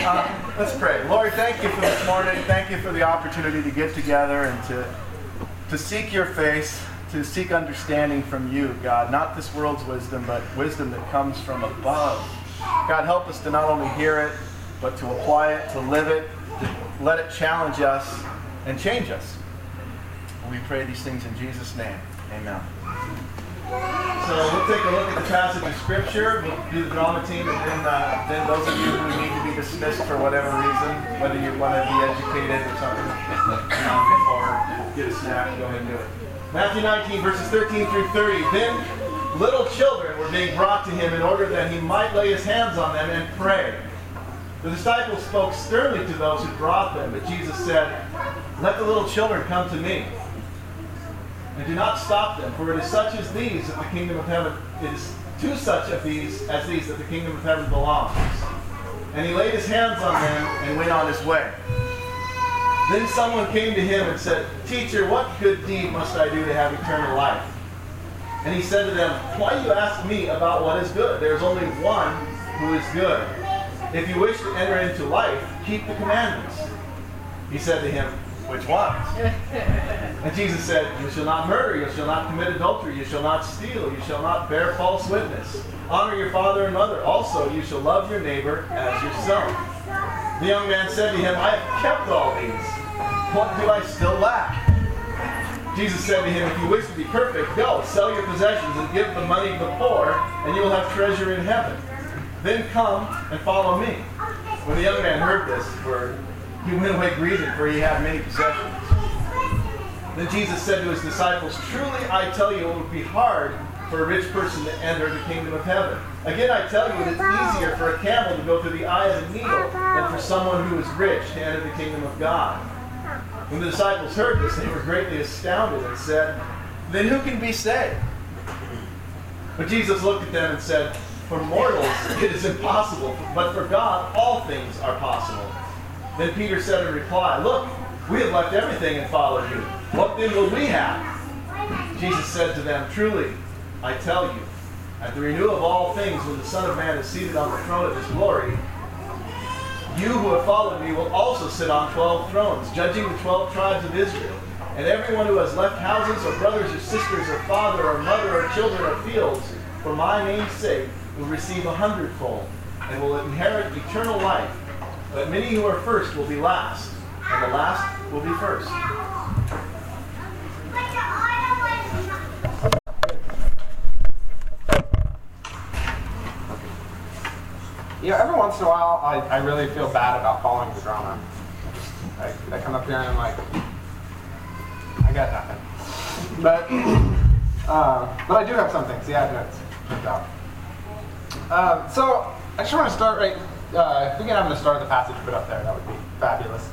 Let's pray. Lord, thank you for this morning. Thank you for the opportunity to get together and to seek your face, to seek understanding from you, God. Not this world's wisdom, but wisdom that comes from above. God, help us to not only hear it, but to apply it, to live it, to let it challenge us and change us. We pray these things in Jesus' name. Amen. So we'll take a look at the passage of Scripture. We'll do the drama team, and then those of you who need to be dismissed for whatever reason, whether you want to be educated or something, or get a snack, go ahead and do it. Matthew 19, verses 13 through 30. Then little children were being brought to him in order that he might lay his hands on them and pray. The disciples spoke sternly to those who brought them, but Jesus said, "Let the little children come to me, and do not stop them, for it is such as these that the kingdom of heaven is to such of these as these that the kingdom of heaven belongs." And he laid his hands on them and went on his way. Then someone came to him and said, "Teacher, what good deed must I do to have eternal life?" And he said to them, "Why do you ask me about what is good? There is only one who is good. If you wish to enter into life, keep the commandments." He said to him, "Which ones?" And Jesus said, "You shall not murder, you shall not commit adultery, you shall not steal, you shall not bear false witness. Honor your father and mother. Also, you shall love your neighbor as yourself." The young man said to him, "I have kept all these. What do I still lack?" Jesus said to him, "If you wish to be perfect, go, sell your possessions and give the money to the poor, and you will have treasure in heaven. Then come and follow me." When the young man heard this word, he went away grieving, for he had many possessions. Then Jesus said to his disciples, "Truly I tell you, it would be hard for a rich person to enter the kingdom of heaven. Again, I tell you, it is easier for a camel to go through the eye of a needle than for someone who is rich to enter the kingdom of God." When the disciples heard this, they were greatly astounded and said, "Then who can be saved?" But Jesus looked at them and said, "For mortals it is impossible, but for God all things are possible." Then Peter said in reply, "Look, we have left everything and followed you. What then will we have?" Jesus said to them, "Truly, I tell you, at the renewal of all things, when the Son of Man is seated on the throne of his glory, you who have followed me will also sit on 12 thrones, judging the 12 tribes of Israel. And everyone who has left houses or brothers or sisters or father or mother or children or fields for my name's sake will receive 100-fold and will inherit eternal life. But many who are first will be last, and the last will be first." You know, every once in a while, I really feel bad about following the drama. I come up here and I'm like, I got nothing. But I do have some things. Yeah, no, it's turns out. So I just want to start right. If we can have the start of the passage put up there, that would be fabulous.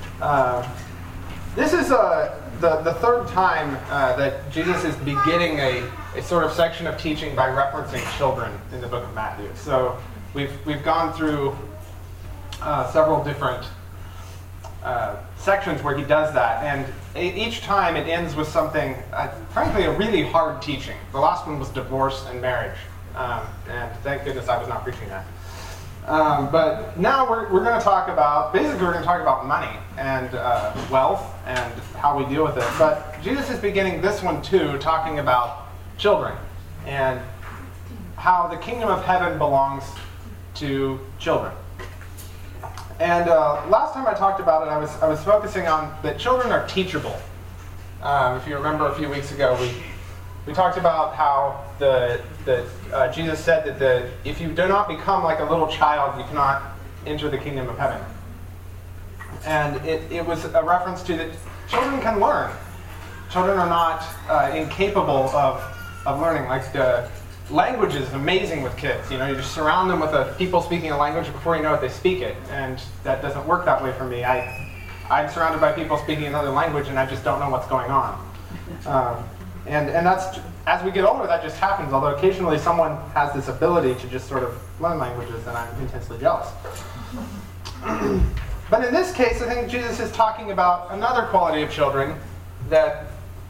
This is the third time that Jesus is beginning a sort of section of teaching by referencing children in the book of Matthew. So we've gone through several different sections where he does that, and each time it ends with something, frankly, a really hard teaching. The last one was divorce and marriage, and thank goodness I was not preaching that. But now we're going to talk about, basically we're going to talk about money and wealth and how we deal with it. But Jesus is beginning this one too, talking about children and how the kingdom of heaven belongs to children. And last time I talked about it, I was focusing on that children are teachable. If you remember a few weeks ago, we talked about how Jesus said that if you do not become like a little child, you cannot enter the kingdom of heaven. And it was a reference to that children can learn. Children are not incapable of learning. Like the language is amazing with kids. You know, you just surround them with people speaking a language before you know it, they speak it. And that doesn't work that way for me. I'm surrounded by people speaking another language and I just don't know what's going on. And that's, as we get older, that just happens. Although occasionally someone has this ability to just sort of learn languages, and I'm intensely jealous. But in this case, I think Jesus is talking about another quality of children that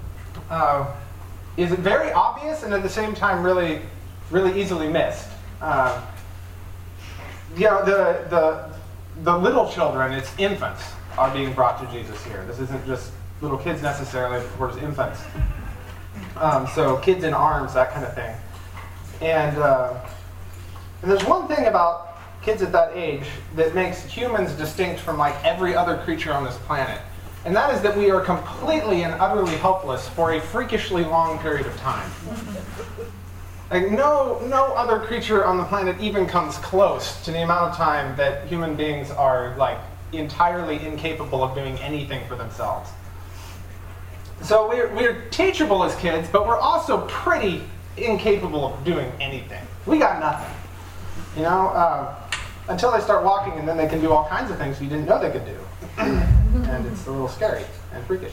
is very obvious and at the same time really, really easily missed. the little children, it's infants, are being brought to Jesus here. This isn't just little kids necessarily, but towards infants. So kids in arms, that kind of thing. And there's one thing about kids at that age that makes humans distinct from like every other creature on this planet. And that is that we are completely and utterly helpless for a freakishly long period of time. Like no other creature on the planet even comes close to the amount of time that human beings are like entirely incapable of doing anything for themselves. So we're teachable as kids, but we're also pretty incapable of doing anything. We got nothing, you know, until they start walking, and then they can do all kinds of things you didn't know they could do. And it's a little scary and freakish.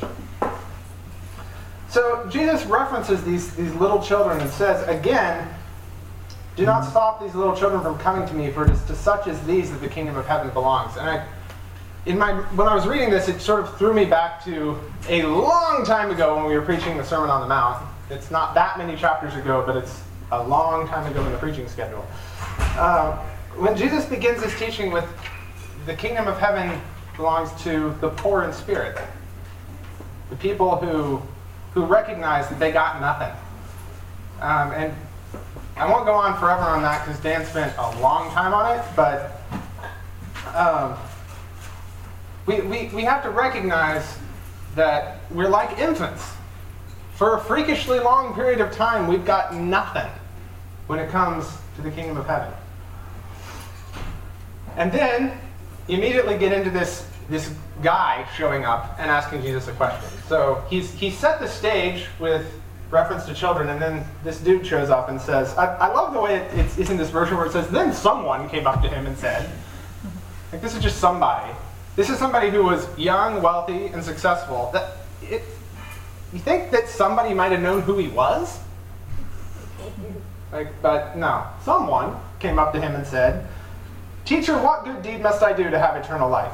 So Jesus references these little children and says, again, do not stop these little children from coming to me, for it is to such as these that the kingdom of heaven belongs. And when I was reading this, it sort of threw me back to a long time ago when we were preaching the Sermon on the Mount. It's not that many chapters ago, but it's a long time ago in the preaching schedule. When Jesus begins his teaching with, the kingdom of heaven belongs to the poor in spirit, the people who recognize that they got nothing. And I won't go on forever on that because Dan spent a long time on it, but we have to recognize that we're like infants. For a freakishly long period of time, we've got nothing when it comes to the kingdom of heaven. And then you immediately get into this guy showing up and asking Jesus a question. So he set the stage with reference to children, and then this dude shows up and says, I love the way it's in this version where it says, then someone came up to him and said, like, this is just somebody. This is somebody who was young, wealthy, and successful. You think that somebody might have known who he was? But no. Someone came up to him and said, "Teacher, what good deed must I do to have eternal life?"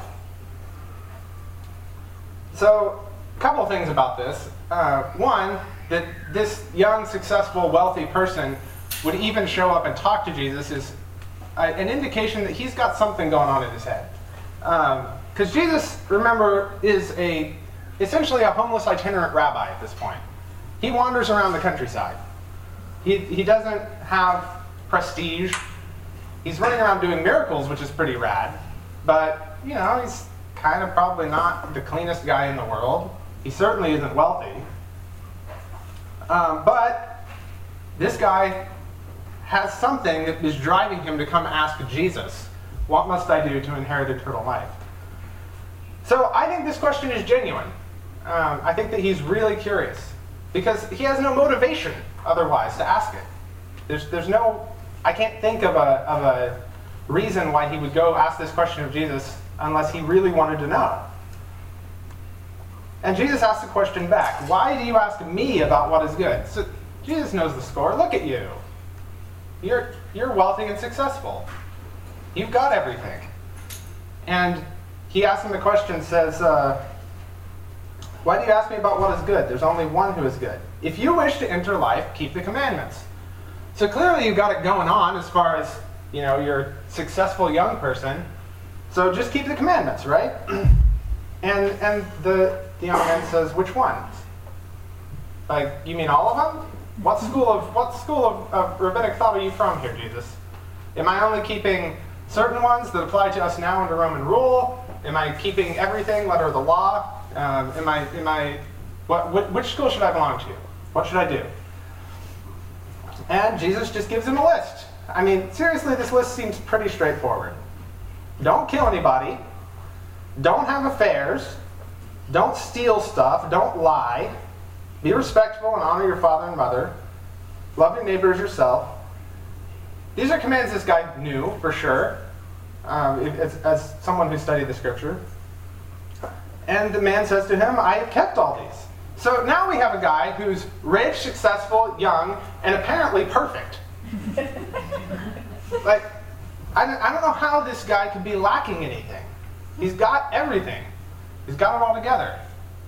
So, a couple of things about this. One, that this young, successful, wealthy person would even show up and talk to Jesus is an indication that he's got something going on in his head. Because Jesus, remember, is essentially a homeless itinerant rabbi at this point. He wanders around the countryside. He doesn't have prestige. He's running around doing miracles, which is pretty rad. But, you know, he's kind of probably not the cleanest guy in the world. He certainly isn't wealthy. But this guy has something that is driving him to come ask Jesus, what must I do to inherit eternal life? So I think this question is genuine. I think that he's really curious because he has no motivation otherwise to ask it. There's no, I can't think of a reason why he would go ask this question of Jesus unless he really wanted to know. And Jesus asked the question back, why do you ask me about what is good? So Jesus knows the score. Look at you. You're wealthy and successful. You've got everything. And he asks him the question, says, why do you ask me about what is good? There's only one who is good. If you wish to enter life, keep the commandments. So clearly you've got it going on as far as, you know, you're a successful young person. So just keep the commandments, right? And the young man says, which ones? Like, you mean all of them? What school of rabbinic thought are you from here, Jesus? Am I only keeping certain ones that apply to us now under Roman rule? Am I keeping everything, letter of the law? Which school should I belong to? What should I do? And Jesus just gives him a list. I mean, seriously, this list seems pretty straightforward. Don't kill anybody. Don't have affairs. Don't steal stuff. Don't lie. Be respectful and honor your father and mother. Love your neighbor as yourself. These are commands this guy knew for sure, as someone who studied the scripture. And the man says to him, I have kept all these. So now we have a guy who's rich, successful, young, and apparently perfect. Like, I don't know how this guy could be lacking anything. He's got everything. He's got it all together.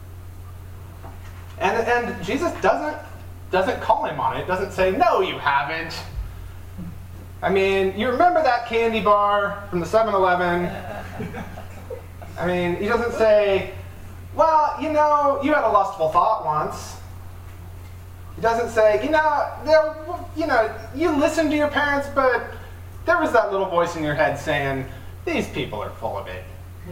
And Jesus doesn't call him on it. Doesn't say, no, you haven't. I mean, you remember that candy bar from the 7-Eleven? I mean, he doesn't say, well, you know, you had a lustful thought once. He doesn't say, you listened to your parents, but there was that little voice in your head saying, these people are full of it.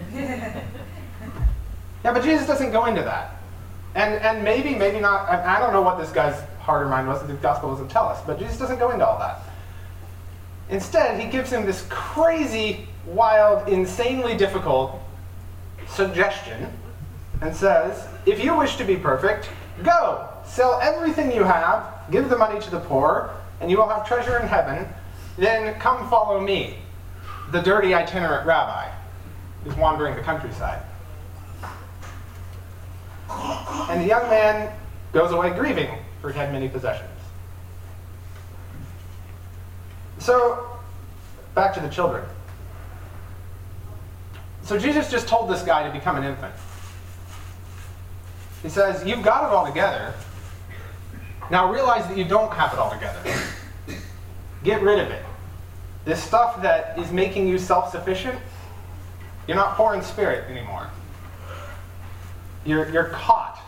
Yeah, but Jesus doesn't go into that. And maybe not, I don't know what this guy's heart or mind was, the gospel doesn't tell us, but Jesus doesn't go into all that. Instead, he gives him this crazy, wild, insanely difficult suggestion and says, if you wish to be perfect, go, sell everything you have, give the money to the poor, and you will have treasure in heaven. Then come follow me, the dirty itinerant rabbi who's wandering the countryside. And the young man goes away grieving, for he had many possessions. So, back to the children. So Jesus just told this guy to become an infant. He says, you've got it all together. Now realize that you don't have it all together. Get rid of it. This stuff that is making you self-sufficient, you're not poor in spirit anymore. You're caught.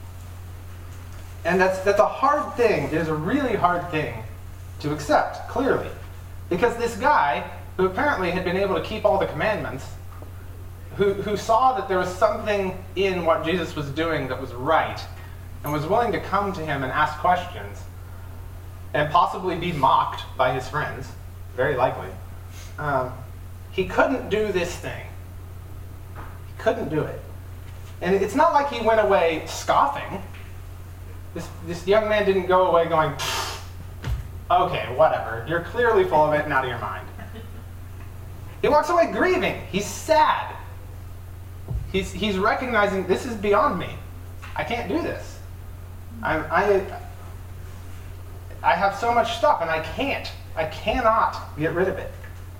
And that's a hard thing. It is a really hard thing to accept, clearly. Because this guy, who apparently had been able to keep all the commandments, who saw that there was something in what Jesus was doing that was right, and was willing to come to him and ask questions, and possibly be mocked by his friends, very likely, he couldn't do this thing. He couldn't do it. And it's not like he went away scoffing. This young man didn't go away going, okay, whatever, you're clearly full of it and out of your mind. He walks away grieving. He's sad. He's recognizing this is beyond me. I can't do this. I have so much stuff and I cannot get rid of it.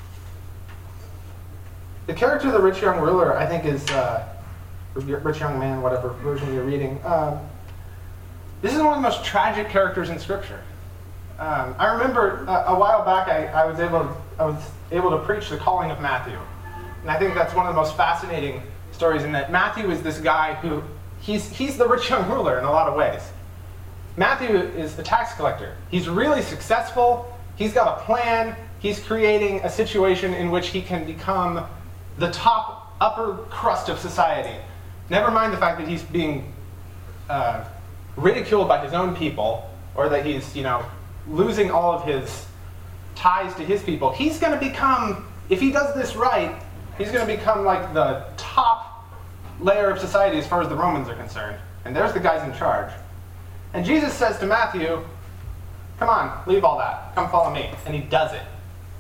The character of the rich young ruler, I think, is rich young man, whatever version you're reading. This is one of the most tragic characters in Scripture. I remember a while back I was able to preach the calling of Matthew, and I think that's one of the most fascinating stories. In that Matthew is this guy who he's the rich young ruler in a lot of ways. Matthew is the tax collector. He's really successful. He's got a plan. He's creating a situation in which he can become the top upper crust of society. Never mind the fact that he's being ridiculed by his own people, or that he's, losing all of his ties to his people. He's going to become, if he does this right, he's going to become like the top layer of society as far as the Romans are concerned. And there's the guys in charge. And Jesus says to Matthew, come on, leave all that. Come follow me. And he does it.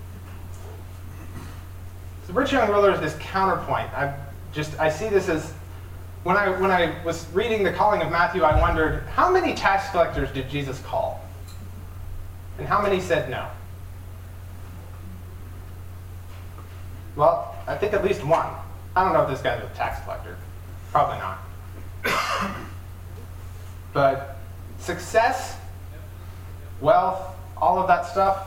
The rich young ruler is this counterpoint. I see this as, when I was reading the calling of Matthew, I wondered, how many tax collectors did Jesus call? And how many said no? Well, I think at least one. I don't know if this guy's a tax collector. Probably not. But success, wealth, all of that stuff,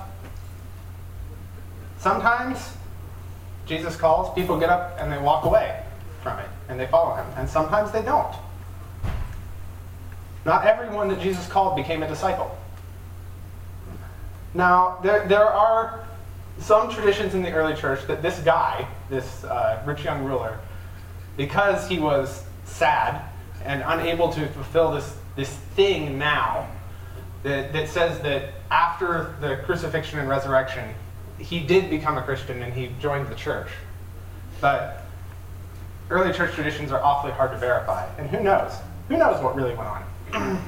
sometimes Jesus calls, people get up and they walk away from it and they follow him. And sometimes they don't. Not everyone that Jesus called became a disciple. Now, there are some traditions in the early church that this guy, this rich young ruler, because he was sad and unable to fulfill this thing now, that says that after the crucifixion and resurrection, he did become a Christian and he joined the church. But early church traditions are awfully hard to verify. And who knows? Who knows what really went on?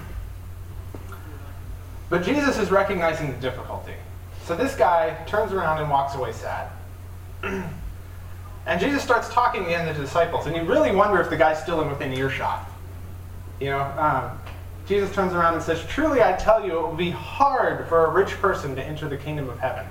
But Jesus is recognizing the difficulty. So this guy turns around and walks away sad. And Jesus starts talking again to the disciples. And you really wonder if the guy's still within earshot. Jesus turns around and says, truly I tell you, it will be hard for a rich person to enter the kingdom of heaven.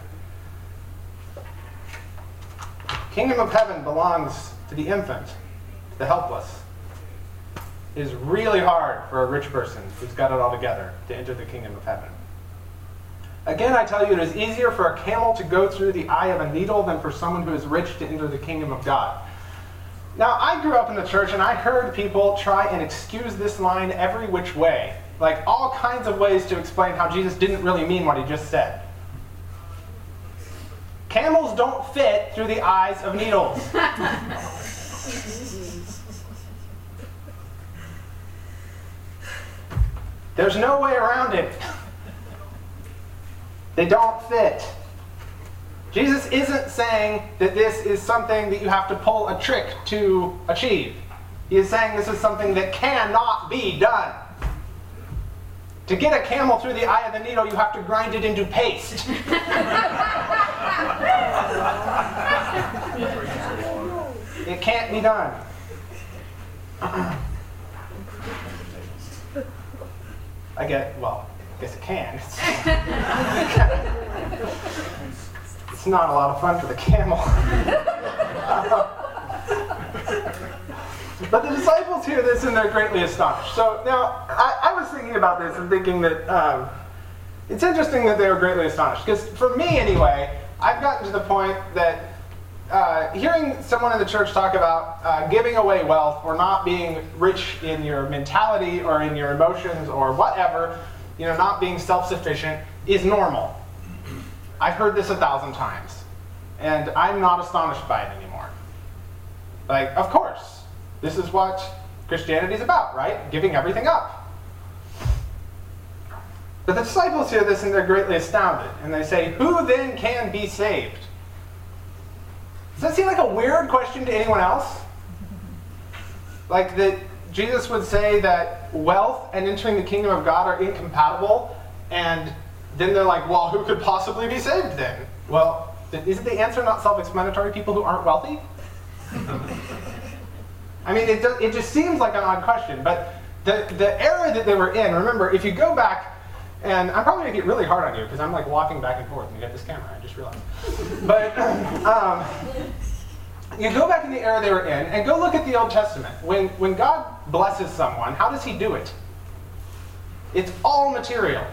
The kingdom of heaven belongs to the infant, to the helpless. It is really hard for a rich person who's got it all together to enter the kingdom of heaven. Again, I tell you, it is easier for a camel to go through the eye of a needle than for someone who is rich to enter the kingdom of God. Now, I grew up in the church, and I heard people try and excuse this line every which way. Like all kinds of ways to explain how Jesus didn't really mean what he just said. Camels don't fit through the eyes of needles. There's no way around it. They don't fit. Jesus isn't saying that this is something that you have to pull a trick to achieve. He is saying this is something that cannot be done. To get a camel through the eye of the needle, you have to grind it into paste. It can't be done. I guess it can. It's not a lot of fun for the camel. But the disciples hear this and they're greatly astonished. So now, I was thinking about this and thinking that it's interesting that they were greatly astonished. Because for me anyway, I've gotten to the point that hearing someone in the church talk about giving away wealth or not being rich in your mentality or in your emotions or whatever, not being self-sufficient is normal. I've heard this 1,000 times. And I'm not astonished by it anymore. Like, of course. This is what Christianity is about, right? Giving everything up. But the disciples hear this and they're greatly astounded. And they say, who then can be saved? Does that seem like a weird question to anyone else? Like that Jesus would say that wealth and entering the kingdom of God are incompatible, and then they're like, well, who could possibly be saved then? Well, isn't the answer not self-explanatory? People who aren't wealthy? I mean, it just seems like an odd question, but the era that they were in, remember, if you go back, and I'm probably going to get really hard on you because I'm like walking back and forth and you got this camera, I just realized. But you go back in the era they were in and go look at the Old Testament. When God blesses someone, how does he do it? It's all material.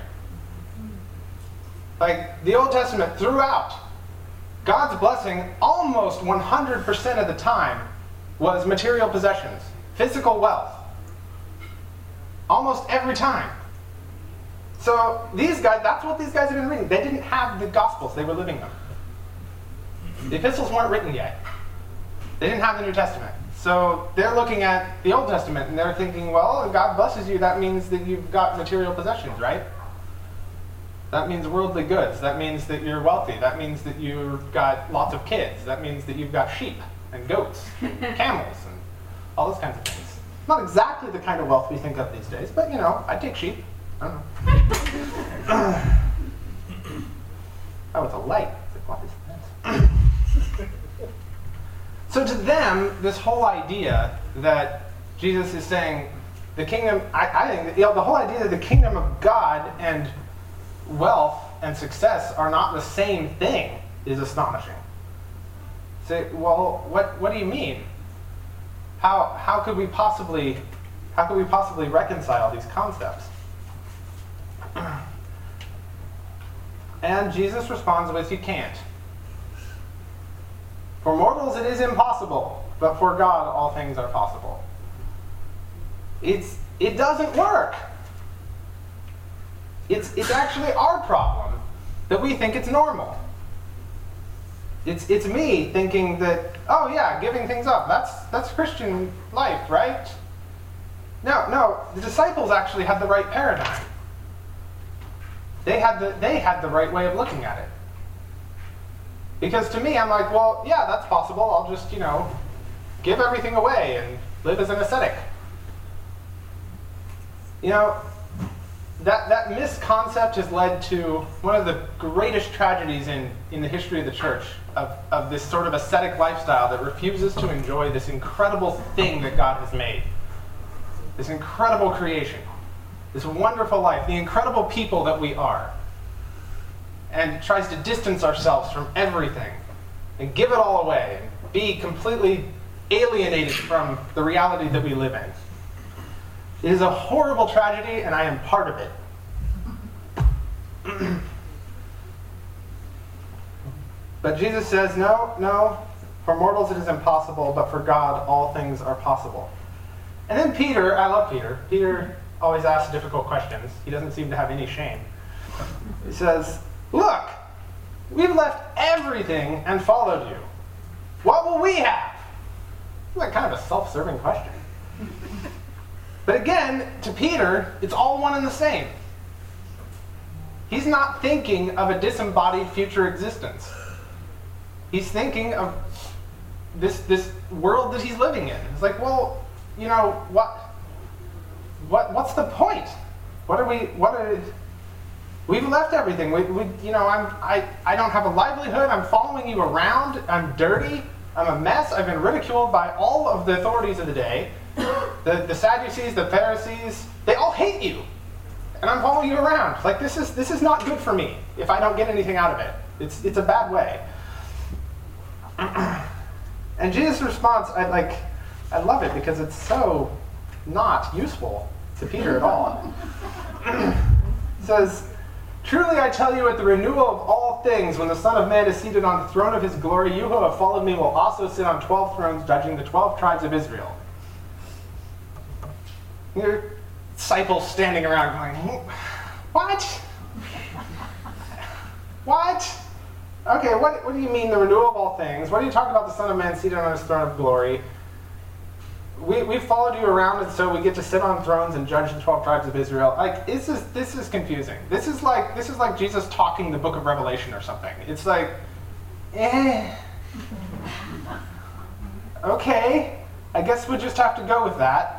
Like the Old Testament throughout, God's blessing almost 100% of the time was material possessions, physical wealth. Almost every time. So these guys, that's what these guys have been reading. They didn't have the Gospels, they were living them. The epistles weren't written yet. They didn't have the New Testament. So they're looking at the Old Testament and they're thinking, well, if God blesses you, that means that you've got material possessions, right? That means worldly goods. That means that you're wealthy. That means that you've got lots of kids. That means that you've got sheep and goats and camels and all those kinds of things. Not exactly the kind of wealth we think of these days, but I'd take sheep. I don't know. Oh, it's a light. It's like, what is this? So to them, this whole idea that Jesus is saying the kingdom, I think that, the whole idea that the kingdom of God and wealth and success are not the same thing is astonishing. Say, well, what do you mean? How could we possibly reconcile these concepts? And Jesus responds with, you can't. For mortals it is impossible, but for God all things are possible. It doesn't work. It's actually our problem that we think it's normal. It's me thinking that, oh yeah, giving things up, that's Christian life, right? No, the disciples actually had the right paradigm. They had the right way of looking at it. Because to me, I'm like, well, yeah, that's possible. I'll just, give everything away and live as an ascetic. That misconcept has led to one of the greatest tragedies in the history of the church, of this sort of ascetic lifestyle that refuses to enjoy this incredible thing that God has made. This incredible creation. This wonderful life. The incredible people that we are. And tries to distance ourselves from everything and give it all away and be completely alienated from the reality that we live in. It is a horrible tragedy, and I am part of it. But Jesus says, no, for mortals it is impossible, but for God all things are possible. And then Peter, I love Peter. Peter always asks difficult questions. He doesn't seem to have any shame. He says, look, we've left everything and followed you. What will we have? It's like kind of a self-serving question. But again, to Peter, it's all one and the same. He's not thinking of a disembodied future existence. He's thinking of this world that he's living in. It's like, well, you know, what's the point? We've left everything. I don't have a livelihood. I'm following you around. I'm dirty. I'm a mess. I've been ridiculed by all of the authorities of the day. The Sadducees, the Pharisees, they all hate you. And I'm following you around. Like, this is not good for me if I don't get anything out of it. It's a bad way. And Jesus' response, I love it because it's so not useful to Peter at all. It says, truly I tell you, at the renewal of all things, when the Son of Man is seated on the throne of his glory, you who have followed me will also sit on 12 thrones, judging the 12 tribes of Israel. Your disciples standing around going, what? What? Okay, what do you mean the renewal of all things? What are you talking about the Son of Man seated on his throne of glory? We've followed you around, and so we get to sit on thrones and judge the 12 tribes of Israel. Like, this is confusing. This is like Jesus talking the book of Revelation or something. It's like, okay, I guess we'll just have to go with that.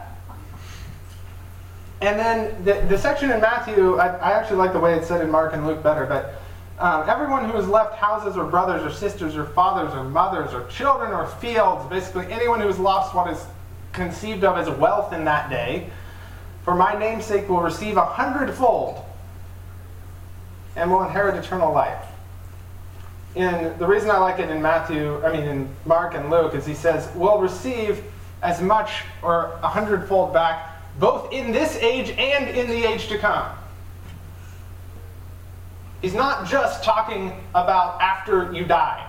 And then the section in Matthew, I actually like the way it's said in Mark and Luke better, but everyone who has left houses or brothers or sisters or fathers or mothers or children or fields, basically anyone who has lost what is conceived of as wealth in that day, for my name's sake will receive 100-fold and will inherit eternal life. And the reason I like it in Mark and Luke is he says, we'll receive as much or 100-fold back both in this age and in the age to come. He's not just talking about after you die.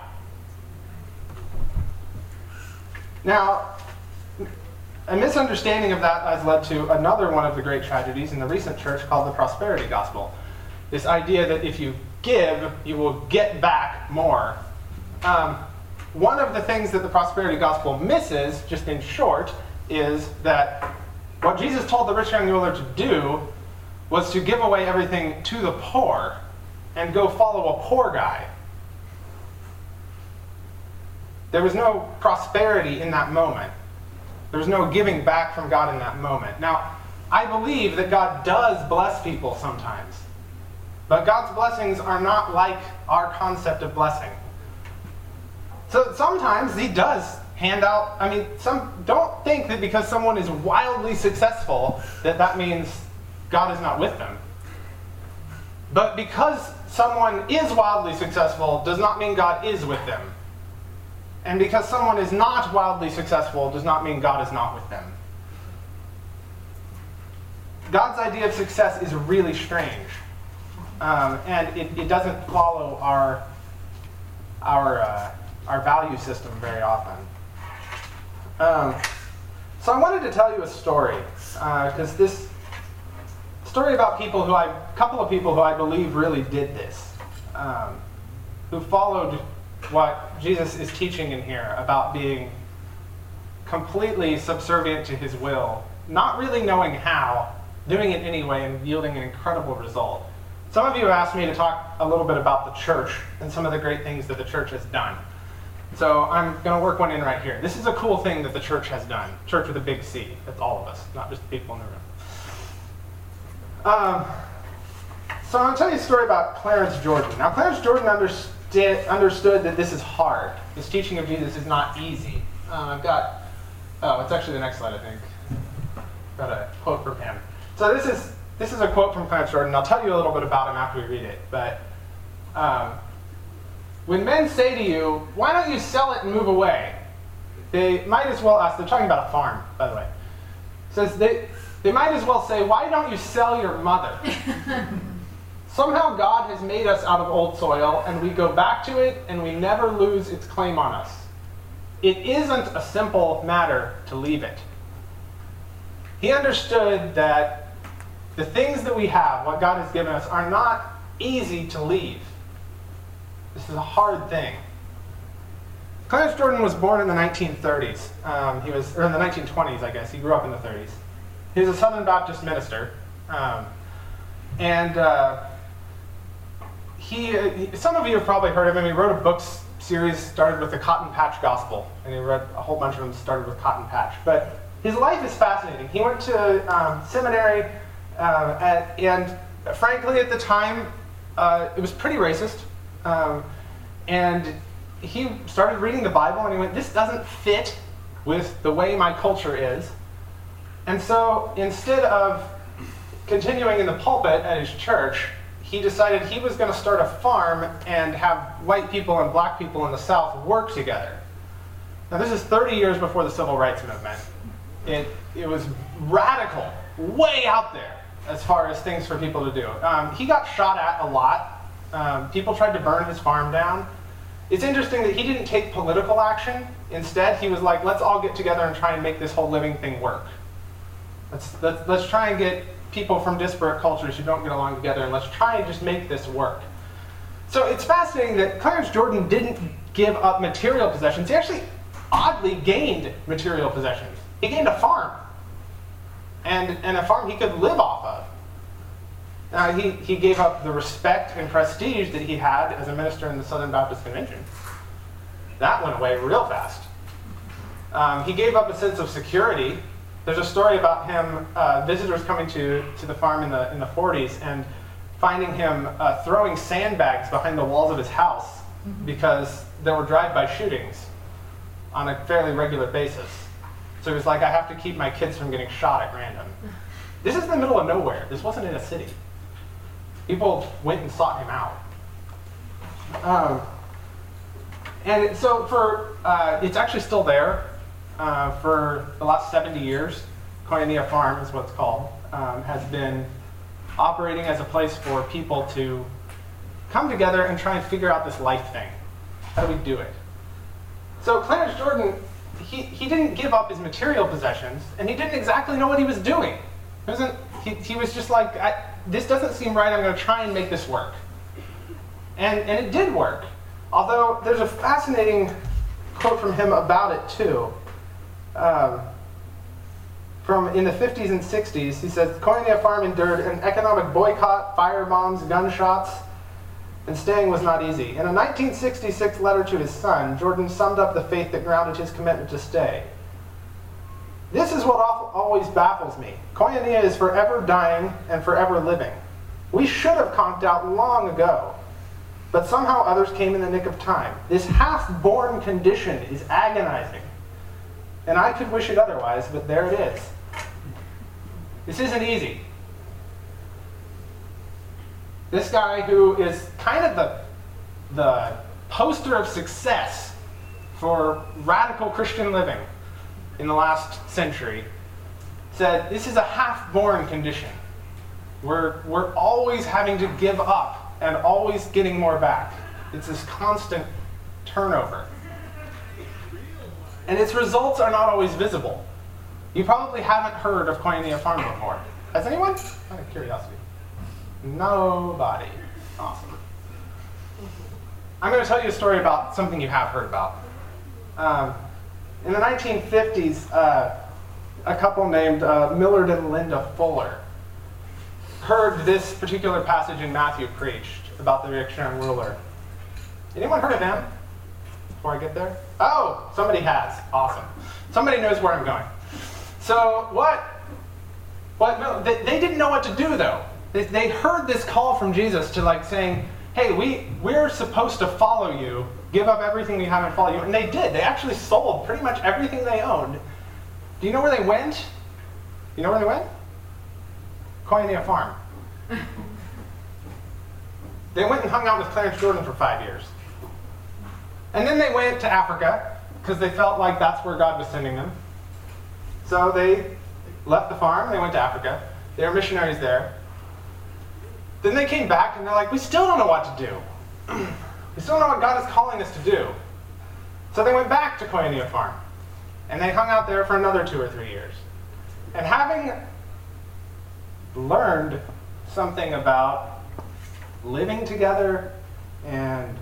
Now, a misunderstanding of that has led to another one of the great tragedies in the recent church called the prosperity gospel. This idea that if you give, you will get back more. One of the things that the prosperity gospel misses, just in short, is that what Jesus told the rich young ruler to do was to give away everything to the poor and go follow a poor guy. There was no prosperity in that moment. There was no giving back from God in that moment. Now, I believe that God does bless people sometimes. But God's blessings are not like our concept of blessing. So sometimes he does hand out, don't think that because someone is wildly successful that means God is not with them. But because someone is wildly successful does not mean God is with them. And because someone is not wildly successful does not mean God is not with them. God's idea of success is really strange. And it doesn't follow our value system very often. So I wanted to tell you a story, because this story about a couple of people who I believe really did this, who followed what Jesus is teaching in here about being completely subservient to his will, not really knowing how, doing it anyway, and yielding an incredible result. Some of you asked me to talk a little bit about the church and some of the great things that the church has done. So I'm going to work one in right here. This is a cool thing that the church has done. Church with a big C. That's all of us, not just the people in the room. So I'm going to tell you a story about Clarence Jordan. Now, Clarence Jordan understood that this is hard. This teaching of Jesus is not easy. It's actually the next slide, I think. Got a quote from him. So this is a quote from Clarence Jordan. I'll tell you a little bit about him after we read it. But when men say to you, why don't you sell it and move away? They might as well ask, they're talking about a farm, by the way. It says they might as well say, why don't you sell your mother? Somehow God has made us out of old soil, and we go back to it, and we never lose its claim on us. It isn't a simple matter to leave it. He understood that the things that we have, what God has given us, are not easy to leave. This is a hard thing. Clarence Jordan was born in the 1930s. Or in the 1920s, I guess. He grew up in the 30s. He was a Southern Baptist minister. Some of you have probably heard of him. He wrote a book series started with the Cotton Patch Gospel, and he read a whole bunch of them started with Cotton Patch. But his life is fascinating. He went to seminary, and frankly, at the time, it was pretty racist. And he started reading the Bible, and he went, "This doesn't fit with the way my culture is." And so, instead of continuing in the pulpit at his church, he decided he was going to start a farm and have white people and black people in the South work together. Now, this is 30 years before the Civil Rights Movement. It was radical, way out there as far as things for people to do. He got shot at a lot. People tried to burn his farm down. It's interesting that he didn't take political action. Instead, he was like, let's all get together and try and make this whole living thing work. Let's try and get people from disparate cultures who don't get along together, and let's try and just make this work. So it's fascinating that Clarence Jordan didn't give up material possessions. He actually oddly gained material possessions. He gained a farm, and a farm he could live off of. He gave up the respect and prestige that he had as a minister in the Southern Baptist Convention. That went away real fast. He gave up a sense of security. There's a story about him, visitors coming to the farm in the 40s and finding him throwing sandbags behind the walls of his house because there were drive-by shootings on a fairly regular basis. So he was like, I have to keep my kids from getting shot at random. This is in the middle of nowhere. This wasn't in a city. People went and sought him out. And so it's actually still there. For the last 70 years, Koinonia Farm is what it's called, has been operating as a place for people to come together and try and figure out this life thing. How do we do it? So Clarence Jordan, he didn't give up his material possessions, and he didn't exactly know what he was doing. He was just like, this doesn't seem right, I'm going to try and make this work. And it did work. Although there's a fascinating quote from him about it too. From in the 50s and 60s, he says, Koinonia Farm endured an economic boycott, firebombs, gunshots, and staying was not easy. In a 1966 letter to his son, Jordan summed up the faith that grounded his commitment to stay. This is what always baffles me. Koinonia is forever dying and forever living. We should have conked out long ago, but somehow others came in the nick of time. This half-born condition is agonizing. And I could wish it otherwise, but there it is. This isn't easy. This guy who is kind of the poster of success for radical Christian living in the last century said, this is a half-born condition. We're always having to give up and always getting more back. It's this constant turnover. And its results are not always visible. You probably haven't heard of Koinonia Farm before. Has anyone? Out of curiosity. Nobody. Awesome. I'm going to tell you a story about something you have heard about. In the 1950s, a couple named Millard and Linda Fuller heard this particular passage in Matthew preached about the rich young ruler. Anyone heard of him before I get there? Oh, somebody has. Awesome. Somebody knows where I'm going. So they didn't know what to do, though. They heard this call from Jesus to saying, hey, we're supposed to follow you, give up everything we have and follow you. And they did. They actually sold pretty much everything they owned. Do you know where they went? You know where they went? Koinonia Farm. They went and hung out with Clarence Jordan for 5 years. And then they went to Africa, because they felt like that's where God was sending them. So they left the farm, they went to Africa. They were missionaries there. then they came back and they're like, we still don't know what to do. We still don't know what God is calling us to do. So they went back to Koinonia Farm. And they hung out there for another 2 or 3 years. And having learned something about living together and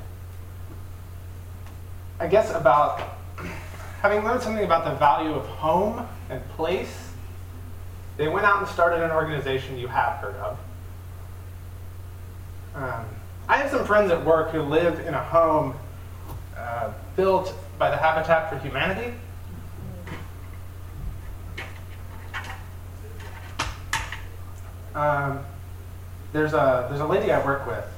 I guess about having learned something about the value of home and place, they went out and started an organization you have heard of. I have some friends at work who live in a home built by the Habitat for Humanity. There's a lady I work with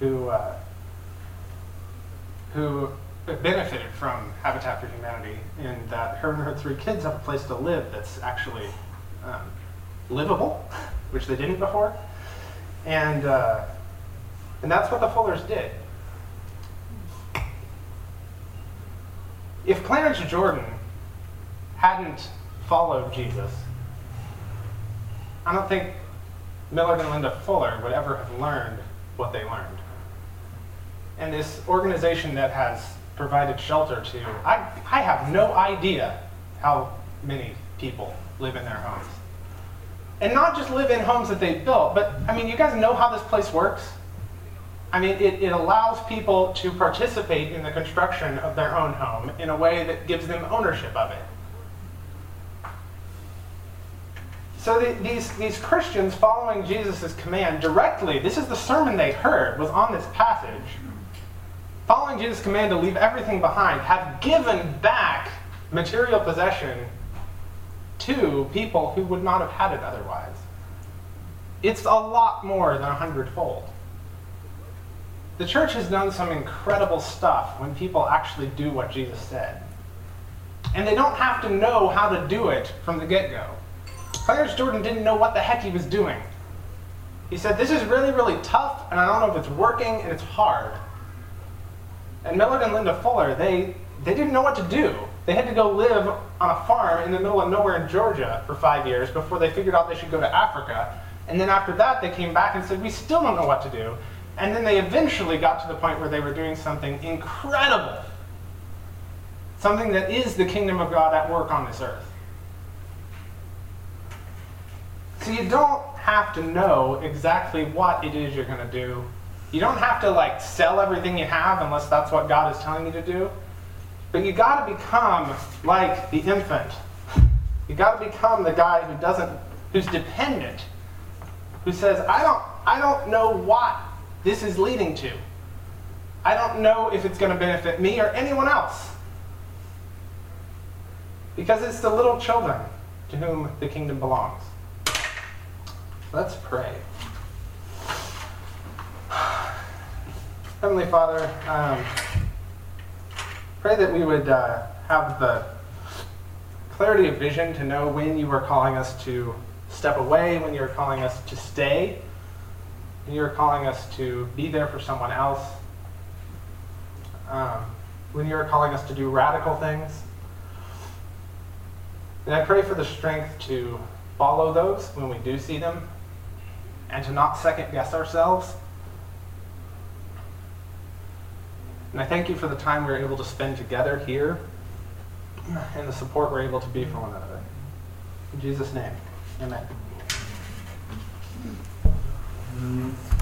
who benefited from Habitat for Humanity in that her and her 3 kids have a place to live that's actually livable, which they didn't before, and that's what the Fullers did. If Clarence Jordan hadn't followed Jesus, I don't think Millard and Linda Fuller would ever have learned what they learned. And this organization that has provided shelter to, I have no idea how many people live in their homes. And not just live in homes that they built, but I mean, you guys know how this place works? I mean, it allows people to participate in the construction of their own home in a way that gives them ownership of it. So these Christians following Jesus' command directly, this is the sermon they heard, was on this passage. Following Jesus' command to leave everything behind, have given back material possession to people who would not have had it otherwise. It's a lot more than 100-fold. The church has done some incredible stuff when people actually do what Jesus said. And they don't have to know how to do it from the get-go. Clarence Jordan didn't know what the heck he was doing. He said, this is really, really tough, and I don't know if it's working, and it's hard. And Millard and Linda Fuller, they didn't know what to do. They had to go live on a farm in the middle of nowhere in Georgia for 5 years before they figured out they should go to Africa. And then after that, they came back and said, we still don't know what to do. And then they eventually got to the point where they were doing something incredible. Something that is the kingdom of God at work on this earth. So you don't have to know exactly what it is you're going to do. You don't have to sell everything you have unless that's what God is telling you to do. But you got to become like the infant. You got to become the guy who's dependent, who says, I don't know what this is leading to. I don't know if it's going to benefit me or anyone else. Because it's the little children to whom the kingdom belongs. Let's pray. Heavenly Father, pray that we would have the clarity of vision to know when you are calling us to step away, when you're calling us to stay, when you're calling us to be there for someone else, when you're calling us to do radical things. And I pray for the strength to follow those when we do see them, and to not second-guess ourselves. And I thank you for the time we're able to spend together here, and the support we're able to be for one another. In Jesus' name, amen.